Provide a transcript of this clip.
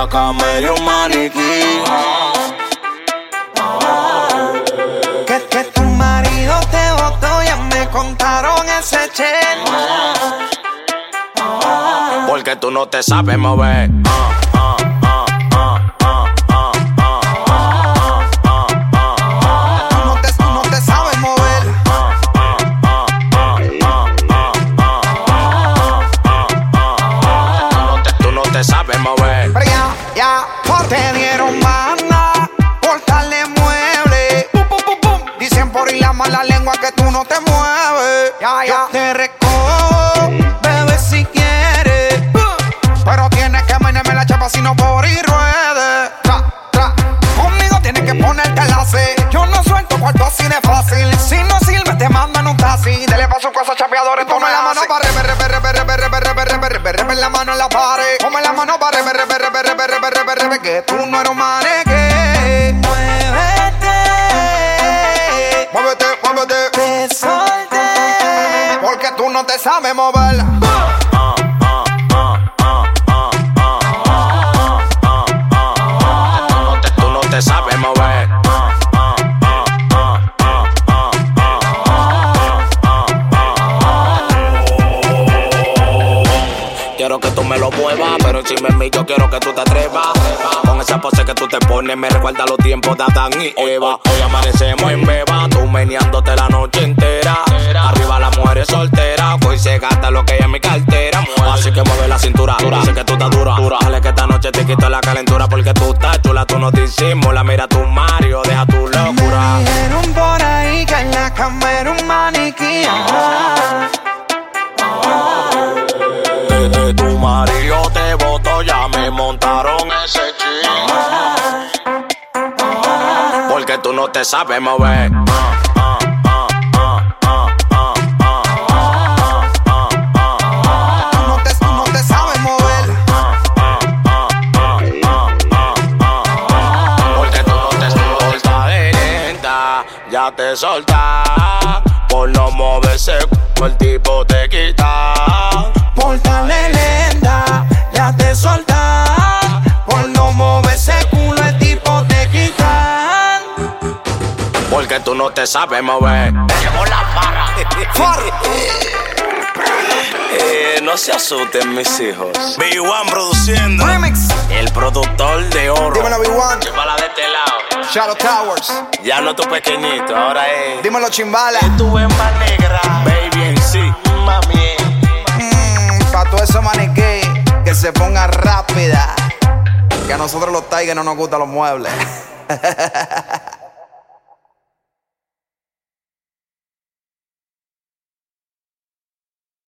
la cama y un maniquí. Que tu marido te botó, ya me contaron ese chen. Porque tú no te sabes mover. Tú no te sabes mover. Tú no te sabes mover. Pero ya, te dieron banda por darle mueble. Dicen por ir la mala lengua que tú no te mueves. Ya te recojo, bebé, si quieres. Pero tienes que menearme la chapa si no por ir ruede. Conmigo tienes que ponerte la C. Yo no suelto cuarto así de fácil. Si no sirve te mandan un taxi. Dele pa' su casa chapeadores. Toma la mano para la mano en la pared. Toma la mano para que tú no eres un maneque. Muévete. Te solté porque tú no te sabes moverla. Tú no te sabes mover. Quiero que tú me lo muevas, pero encima de mí yo quiero que tú te atrevas. Con esa pose que tú te pones me recuerda los tiempos de Adán y Eva. Hoy amanecemos en beba, tú meneándote la noche entera. Arriba las mujeres solteras, hoy se gasta lo que hay en mi cartera. Así que mueve la cintura, dice que tú estás dura. Dale que esta noche te quito la calentura porque tú estás chula, tú no disimulas. Mira tu Mario, deja tu locura. Me dijeron por ahí que en la cama era un maniquí. Desde tu marido te botó, ya me montaron ese ching. Porque tú no te sabes mover. Tú no te sabes mover. Porque tú no te soltas de lenta, ya te soltas. Por no moverse, el tipo te quita. Pórtale lenta, ya te soltas. Por no mover ese culo, el tipo te quitan. Porque tú no te sabes mover. Llevo la barra. No se asusten mis hijos. B1 produciendo. Remix. El productor de oro. Dímelo, B1. Llévala de este lado. Shadow Towers. Ya no tu pequeñito, ahora es. Dímelo, Chimbala. Tu hembra negra. Baby en sí. Mami. Pa' todo eso maniquí, que se ponga rápida. Que a nosotros los Tigers no nos gustan los muebles.